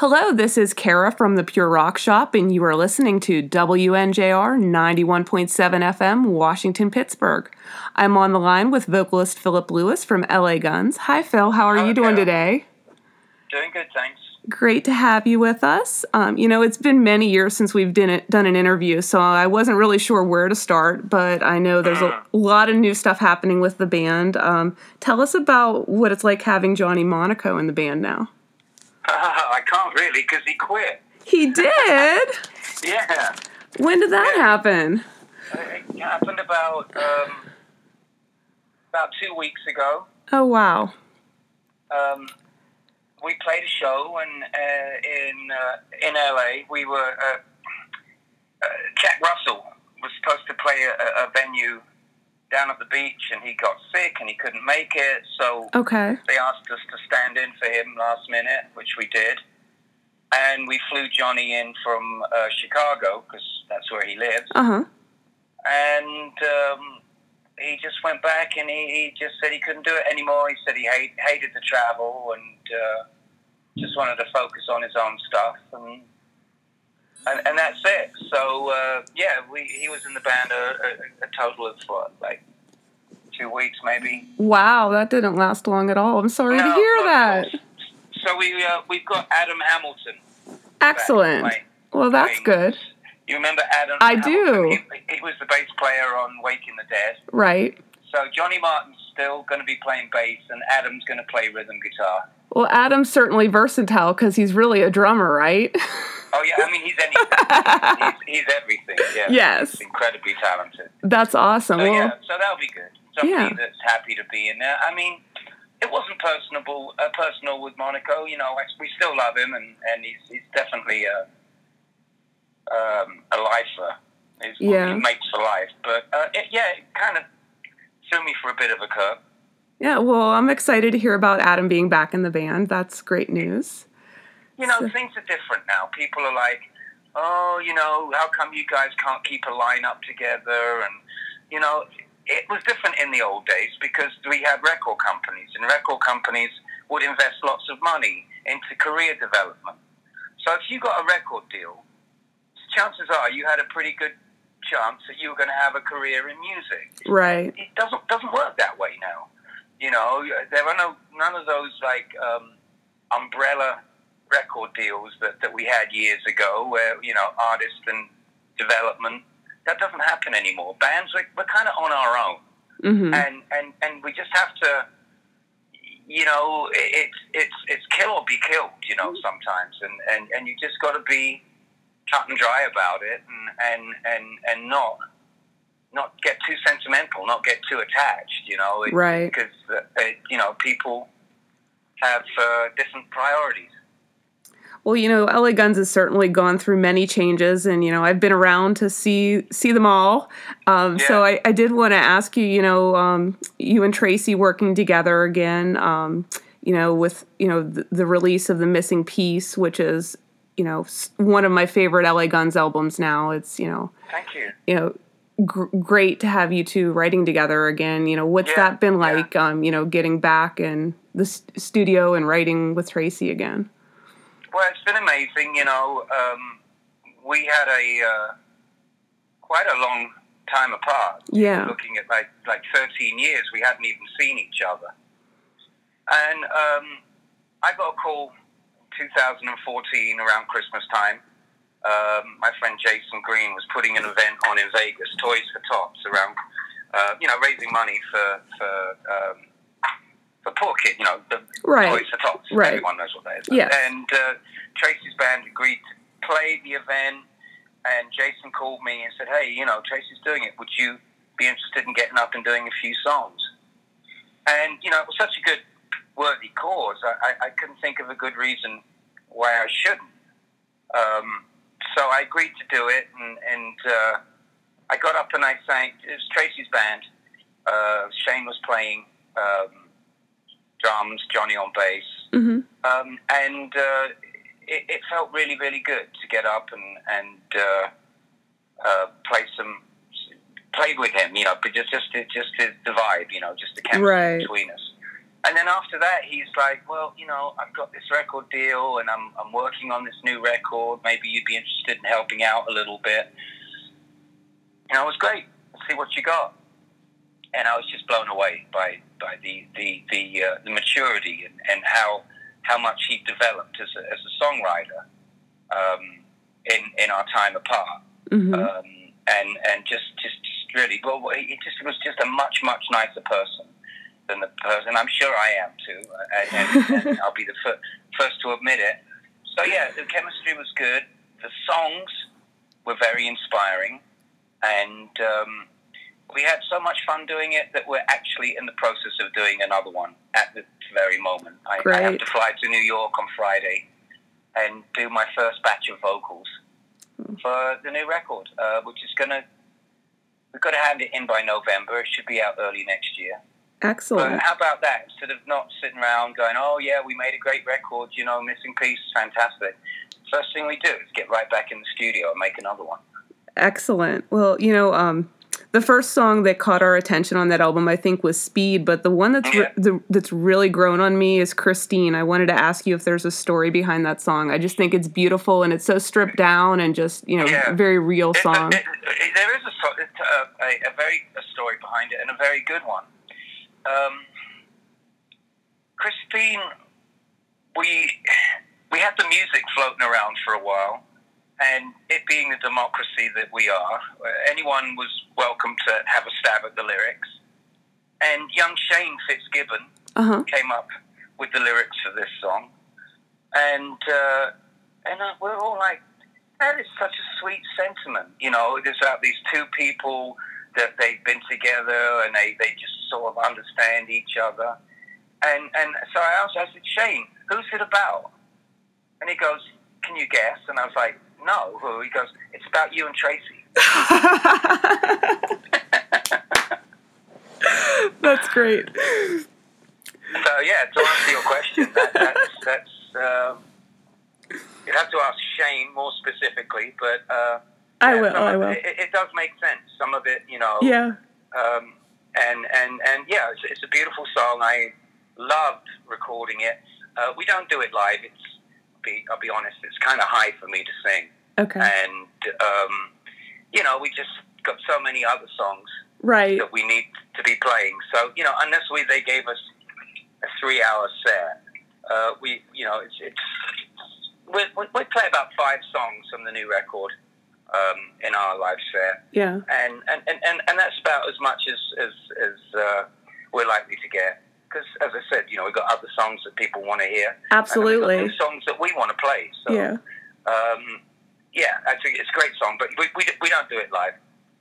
Hello, this is Kara from the Pure Rock Shop, and you are listening to WNJR 91.7 FM, Washington, Pittsburgh. I'm on the line with vocalist Philip Lewis from LA Guns. Hi, Phil. How are you doing today? Doing good, thanks. Great to have you with us. It's been many years since we've done an interview, so I wasn't really sure where to start, but I know there's a lot of new stuff happening with the band. Tell us about what it's like having Johnny Monaco in the band now. I can't really, because he quit. He did? Yeah. When did that happen? It happened about 2 weeks ago. Oh, wow. We played a show in LA. We were Jack Russell was supposed to play a venue down at the beach, and he got sick and he couldn't make it. So they asked us to stand in for him last minute, which we did. And we flew Johnny in from Chicago, because that's where he lives. Uh-huh. And he just went back and he just said he couldn't do it anymore. He said he hated the travel and just wanted to focus on his own stuff. And that's it. So, he was in the band a total of, 2 weeks maybe. Wow, that didn't last long at all. I'm sorry to hear that. So we've got Adam Hamilton. Excellent. Well, that's good. You remember Adam I Hamilton? do. He was the bass player on Waking the Dead. Right. So Johnny Martin's still going to be playing bass, and Adam's going to play rhythm guitar. Well, Adam's certainly versatile because he's really a drummer, right? Oh, yeah. I mean, he's anything. he's everything. Yeah. Yes. He's incredibly talented. That's awesome. So, so that'll be good. Somebody that's happy to be in there. I mean, it wasn't personal with Monaco. You know, we still love him, and he's definitely a lifer. He makes for life. But, it kind of threw me for a bit of a curve. Yeah, well, I'm excited to hear about Adam being back in the band. That's great news. You know, things are different now. People are like, oh, how come you guys can't keep a lineup together? And, it was different in the old days because we had record companies, and record companies would invest lots of money into career development. So if you got a record deal, chances are you had a pretty good chance that you were going to have a career in music. Right. It doesn't work that way now. There are none of those umbrella record deals that we had years ago where, artists and development, that doesn't happen anymore. Bands, we're kind of on our own. Mm-hmm. And we just have to, it's kill or be killed, sometimes. And you just got to be cut and dry about it and not get too sentimental, not get too attached, right. Because, people have different priorities. Well, LA Guns has certainly gone through many changes, and, I've been around to see them all. So I did want to ask you, you and Tracy working together again, with, the release of The Missing Piece, which is, one of my favorite LA Guns albums now. It's, Thank you. Great to have you two writing together again. What's that been like, getting back in the studio and writing with Tracy again? Well, it's been amazing. We had quite a long time apart. Yeah. Looking at like 13 years, we hadn't even seen each other. And I got a call in 2014 around Christmas time. My friend Jason Green was putting an event on in Vegas, Toys for Tots, around, raising money for poor kids, right. Toys for Tots. Right. Everyone knows what that is. Yes. And Tracy's band agreed to play the event, and Jason called me and said, hey, Tracy's doing it. Would you be interested in getting up and doing a few songs? And, it was such a good, worthy cause. I couldn't think of a good reason why I shouldn't. So I agreed to do it, and I got up and I sang. It was Tracy's band. Shane was playing drums, Johnny on bass. Mm-hmm. And it felt really, really good to get up and play with him, but just the vibe, just the chemistry between us. And then after that, he's like, well, I've got this record deal, and I'm working on this new record. Maybe you'd be interested in helping out a little bit. And I was great. Let's see what you got. And I was just blown away by the maturity and how much he developed as a songwriter in our time apart. Mm-hmm. And just really, well, he was just a much nicer person than the person. I'm sure I am too, and I'll be the first to admit it. So yeah, the chemistry was good. The songs were very inspiring, and we had so much fun doing it that we're actually in the process of doing another one at this very moment. I have to fly to New York on Friday and do my first batch of vocals for the new record, which is we've got to have it in by November. It should be out early next year. Excellent. But how about that? Instead of not sitting around going, oh yeah, we made a great record, Missing Piece, fantastic. First thing we do is get right back in the studio and make another one. Excellent. Well, the first song that caught our attention on that album, I think, was Speed, but the one that's really grown on me is Christine. I wanted to ask you if there's a story behind that song. I just think it's beautiful, and it's so stripped down and just, very real song. There is a story behind it, and a very good one. Christine, we had the music floating around for a while. And it being the democracy that we are, anyone was welcome to have a stab at the lyrics. And young Shane Fitzgibbon came up with the lyrics for this song. And we're all like, that is such a sweet sentiment. There's about these two people that they've been together and they just sort of understand each other. And so I said, Shane, who's it about? And he goes, can you guess? And I was like, no. He goes, it's about you and Tracy. That's great. So yeah, to answer your question, that's you'd have to ask Shane more specifically, but I will. It does make sense. Some of it, Yeah. And yeah, it's a beautiful song. I loved recording it. We don't do it live. I'll be honest, it's kind of high for me to sing. Okay. And, we just got so many other songs that we need to be playing. So, unless they gave us a 3-hour set, we play about 5 songs from the new record in our live set. Yeah. And that's about as much as we're likely to get. Because, as I said, we've got other songs that people want to hear. Absolutely. And we've got new songs that we want to play. So, yeah. Actually, it's a great song, but we don't do it live.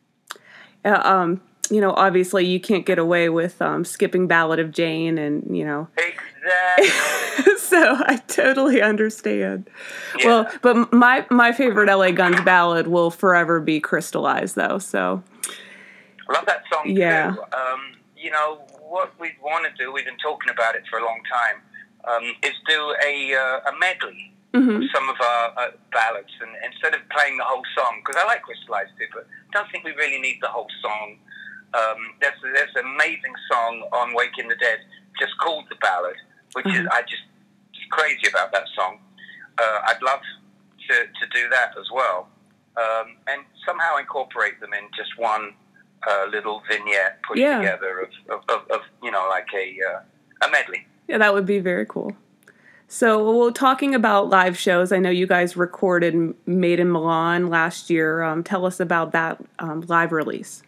Obviously you can't get away with skipping Ballad of Jane and, Exactly. So I totally understand. Yeah. Well, but my favorite LA Guns ballad will forever be Crystallized, though, so. I love that song, yeah. too. What we want to do, we've been talking about it for a long time, is do a medley of some of our ballads. And instead of playing the whole song, because I like Crystallized too, but I don't think we really need the whole song. There's an amazing song on Waking the Dead just called The Ballad, which is, I just crazy about that song. I'd love to do that as well. And somehow incorporate them in just one little vignette put together of like a medley. Yeah, that would be very cool. So, talking about live shows, I know you guys recorded Made in Milan last year. Tell us about that live release.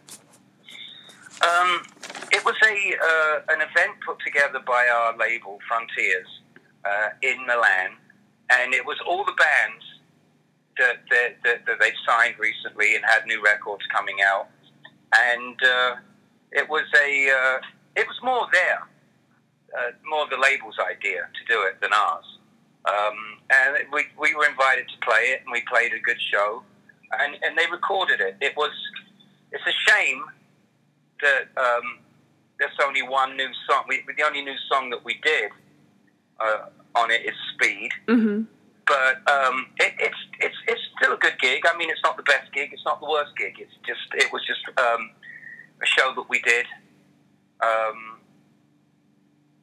It was an event put together by our label, Frontiers, in Milan, and it was all the bands that they've signed recently and had new records coming out. And it was more the label's idea to do it than ours. And we were invited to play it, and we played a good show, and they recorded it. It's a shame that there's only one new song. The only new song that we did on it is Speed. Mm-hmm. But it's still a good gig. I mean, it's not the best gig. It's not the worst gig. It was just a show that we did.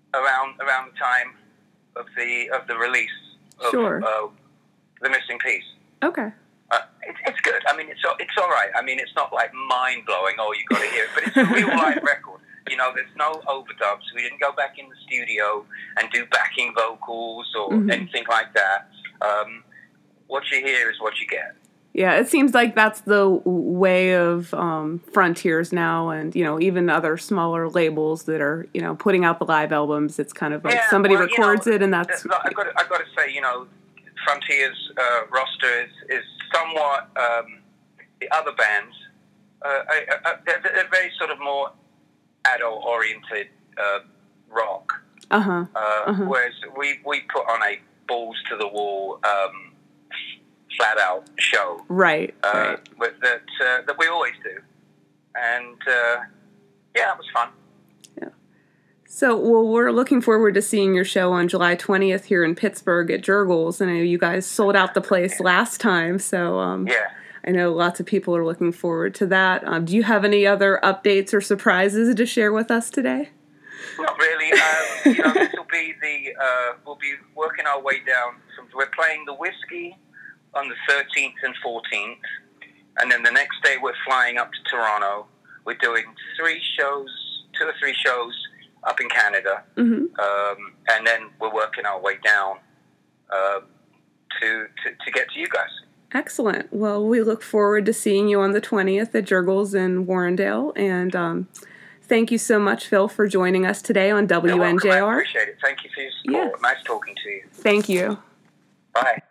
around the time of the release of Sure. The Missing Piece. Okay. It's good. I mean, it's all right. I mean, it's not like mind blowing. Oh, you got to hear it, but it's a real live record. You know, there's no overdubs. We didn't go back in the studio and do backing vocals or anything like that. What you hear is what you get. Yeah, it seems like that's the way of Frontiers now, and even other smaller labels that are putting out the live albums. It's kind of like somebody records it, and that's. I got to say, Frontiers roster is somewhat the other bands. They're very sort of more adult oriented rock. Whereas we put on a balls to the wall. Flat out show, right? That we always do, and it was fun. Yeah. So, well, we're looking forward to seeing your show on July 20th here in Pittsburgh at Jurgles. I know you guys sold out the place last time, so I know lots of people are looking forward to that. Do you have any other updates or surprises to share with us today? Not really. This will be we'll be working our way down. We're playing the Whiskey on the 13th and 14th, and then the next day we're flying up to Toronto. We're doing 2 or 3 shows up in Canada, and then we're working our way down to get to you guys. Excellent. Well, we look forward to seeing you on the 20th at Jurgles in Warrendale, and thank you so much, Phil, for joining us today on WNJR. I appreciate it. Thank you for your support. Yeah. Nice talking to you. Thank you. Bye.